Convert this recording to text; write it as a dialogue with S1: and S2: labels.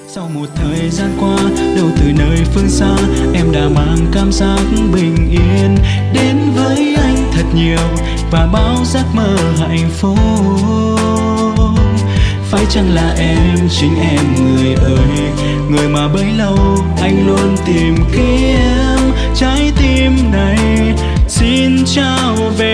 S1: Sau một thời gian qua, đâu từ nơi phương xa, em đã mang cảm giác bình yên đến với anh thật nhiều và bao giấc mơ hạnh phúc. Phải chăng là em, chính em người ơi, người mà bấy lâu anh luôn tìm kiếm. Trái tim này xin trao về